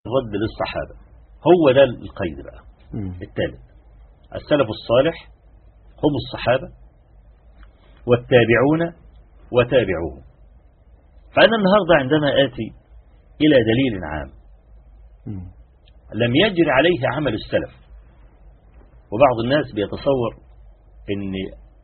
رد للصحابة. هو ده القيد بقى الثالث. السلف الصالح هم الصحابة والتابعون وتابعوهم. فأنا النهاردة عندما آتي إلى دليل عام لم يجري عليه عمل السلف، وبعض الناس بيتصور أن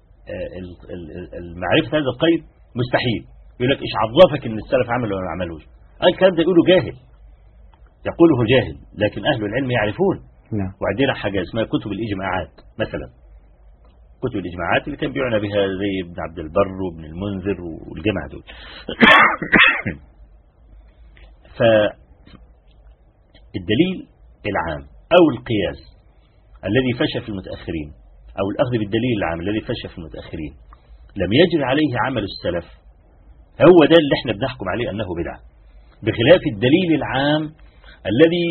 المعرفة هذا القيد مستحيل، يقول لك إيش عرفك أن السلف عملوا ولا ما عملوش؟ الكلام ده يقوله جاهل، يقوله جاهل، لكن أهل العلم يعرفون. وعندنا حاجة اسمها كتب الإجماعات مثلا، كتب الإجماعات اللي كان بيعنى بها زي ابن عبد البر وابن المنذر والجماعة دول. فالدليل العام أو القياس الذي فشى في المتأخرين أو الأخذ بالدليل العام الذي فشى في المتأخرين لم يجري عليه عمل السلف، هو ده اللي احنا بنحكم عليه أنه بدعة، بخلاف الدليل العام الذي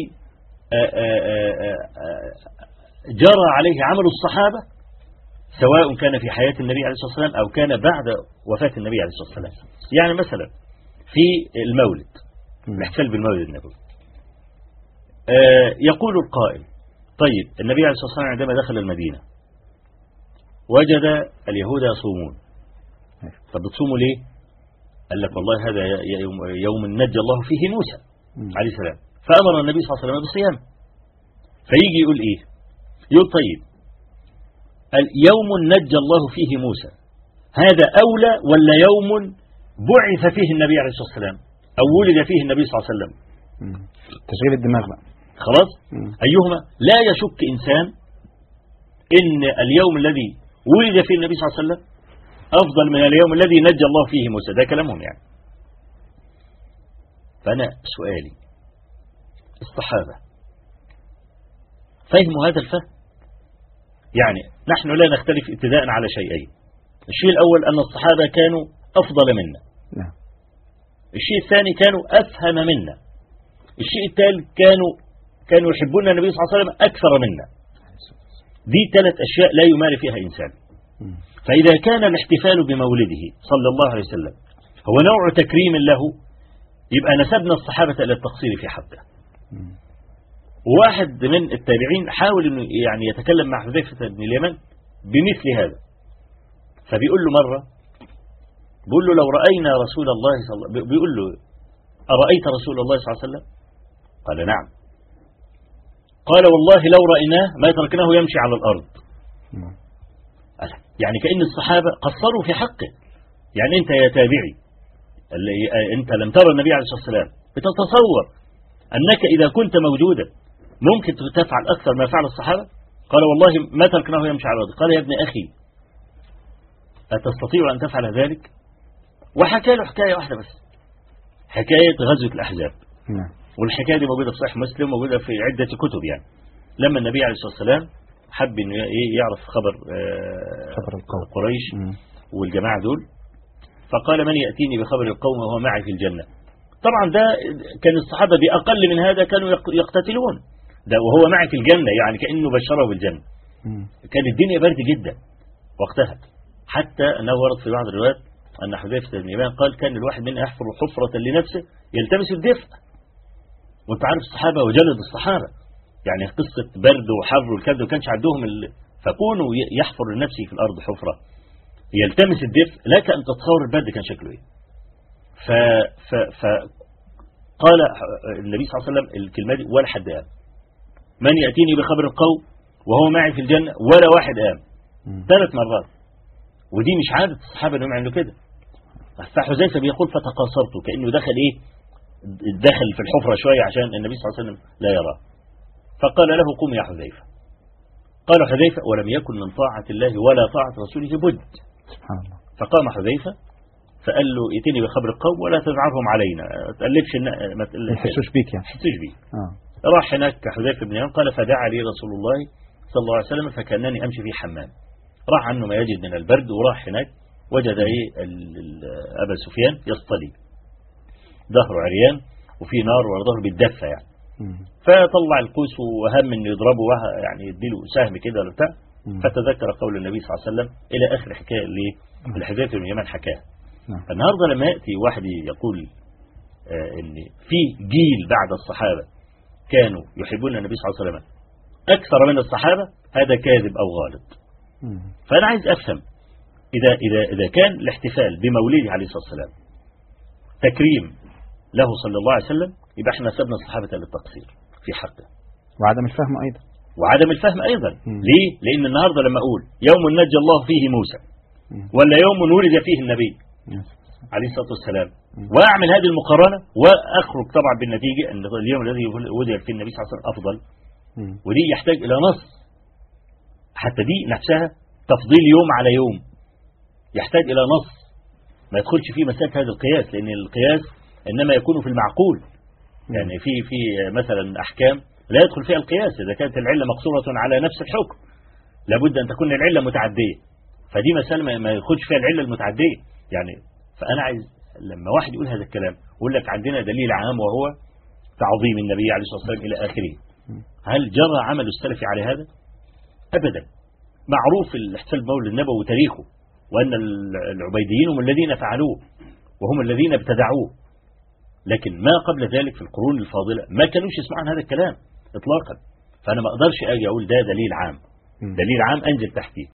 جرى عليه عمل الصحابة سواء كان في حياة النبي عليه الصلاة والسلام أو كان بعد وفاة النبي عليه الصلاة والسلام. يعني مثلا في المولد، الاحتفال بالمولد النبوي، يقول القائل طيب النبي عليه الصلاة والسلام عندما دخل المدينة وجد اليهود يصومون، طب بتصوموا ليه؟ قال لك والله هذا يوم نجى الله فيه موسى عليه السلام، فأمر النبي صلى الله عليه وسلم بالصيام. فيجي يقول إيه؟ يقول طيب يوم نجى الله فيه موسى هذا أولى ولا يوم بعث فيه النبي عليه الصلاة والسلام أو ولد فيه النبي صلى الله عليه وسلم؟ تشغيل الدماغ بقى خلاص. أيهما؟ لا يشك إنسان إن اليوم الذي ولد فيه النبي صلى الله عليه وسلم أفضل من اليوم الذي نجى الله فيه موسى، ده كلامهم يعني. فأنا سؤالي الصحابة فهموا هذا الفهم؟ يعني نحن لا نختلف ابتداء على شيئين. الشيء الأول أن الصحابة كانوا أفضل منا، الشيء الثاني كانوا أفهم منا، الشيء الثالث كانوا يحبون النبي صلى الله عليه وسلم أكثر منا. دي ثلاث أشياء لا يماري فيها إنسان. فإذا كان الاحتفال بمولده صلى الله عليه وسلم هو نوع تكريم له، يبقى نسبنا الصحابة إلى التقصير في حقه. واحد من التابعين حاول انه يعني يتكلم مع حذيفة بن اليمان بمثل هذا، فبيقول له مرة، بيقول له لو رأينا رسول الله بيقول له أرأيت رسول الله صلى الله عليه وسلم؟ قال نعم. قال والله لو رأيناه ما تركناه يمشي على الأرض. يعني كأن الصحابة قصروا في حقه. يعني أنت يا تابعي أنت لم ترى النبي عليه الصلاة والسلام، بتتصور أنك إذا كنت موجودا ممكن تفعل أكثر ما فعل الصحابة؟ قال والله ما تركناه يمشي على الأرض. قال يا ابن أخي أتستطيع أن تفعل ذلك؟ وحكى له حكاية واحدة بس، حكاية غزوة الأحزاب. والحكاية دي موجودة في صحيح مسلم، موجودة في عدة كتب. يعني لما النبي عليه الصلاة والسلام حب إنه يعرف خبر قريش والجماعة دول، فقال من يأتيني بخبر القوم وهو معي في الجنة. طبعا ده كان الصحابة بأقل من هذا كانوا يقتتلون، ده وهو معي في الجنة، يعني كأنه بشره بالجنة. كان الدنيا برد جدا وقتها، حتى أنه ورد في بعض الروايات أن حذيفة بن اليمان قال كان الواحد منا يحفر حفرة لنفسه يلتمس الدفء. وانت عارف الصحابة وجلد الصحابة، يعني قصة برد وحر والكذا وكانش عندهم فكونوا يحفر لنفسه في الأرض حفرة يلتمس الدفء، لك أن تتصور البرد كان شكله ايه. فقال النبي صلى الله عليه وسلم الكلمة دي ولا حد قام. من يأتيني بخبر القوم وهو معي في الجنة، ولا واحد قام 3 مرات. ودي مش عادة الصحابة انهم يعملوا كده. فحذيفة بيقول فتقاصرت، كأنه دخل دخل في الحفرة شوية عشان النبي صلى الله عليه وسلم لا يراه. فقال له قم يا حذيفة. قال حذيفة ولم يكن من طاعة الله ولا طاعة رسوله بد. سبحان الله. فقام حذيفة فقال له ائتني بخبر القوم ولا تزعرهم علينا، ما تقلبش ما يحسوش بيك يعني. يحسوش بيك. راح هناك حذيفة بن اليمان قال فدعا لي رسول الله صلى الله عليه وسلم فكأنني أمشي في حمام. راح عنه ما يجد من البرد، وراح هناك وجد أبا سفيان يصطلي ظهره عريان وفي نار وظهره بالدفة يعني. فطلع القوس وهم انه يضربه يعني يديله سهم كده ولا بتاع. فتذكر قول النبي صلى الله عليه وسلم إلى آخر حكاية اللي حذيفة بن اليمان حكاها. النهارده لما يأتي واحد يقول ان في جيل بعد الصحابة كانوا يحبون النبي صلى الله عليه وسلم أكثر من الصحابة هذا كاذب أو غالط. فأنا عايز أفهم إذا كان الاحتفال بمولده عليه الصلاة والسلام تكريم له صلى الله عليه وسلم، يبقى احنا سبنا الصحابة للتقصير في حقه وعدم الفهم أيضا. ليه؟ لأن النهاردة لما أقول يوم نجى الله فيه موسى ولا يوم ولد فيه النبي عليه الصلاة والسلام وأعمل هذه المقارنة وأخرج طبعا بالنتيجة أن اليوم الذي ولد فيه النبي صلى الله عليه وسلم أفضل، ودي يحتاج إلى نص. حتى دي نفسها تفضيل يوم على يوم يحتاج إلى نص، ما يدخلش فيه مسألة هذا القياس، لأن القياس إنما يكون في المعقول. يعني في مثلا أحكام لا يدخل فيها القياس إذا كانت العلة مقصورة على نفس الحكم، لابد أن تكون العلة متعدية، فدي مسألة ما يدخلش فيها العلة المتعدية. يعني فأنا عايز لما واحد يقول هذا الكلام يقول لك عندنا دليل عام وهو تعظيم النبي عليه الصلاة والسلام إلى آخره، هل جرى عمل السلف على هذا؟ أبدا. معروف الاحتفال بمولد النبوي وتاريخه، وأن العبيديين هم الذين فعلوه وهم الذين ابتدعوه، لكن ما قبل ذلك في القرون الفاضلة ما كانوش يسمعون هذا الكلام إطلاقا. فأنا ما أقدرش أجي أقول ده دليل عام، دليل عام أنزل تحتيه.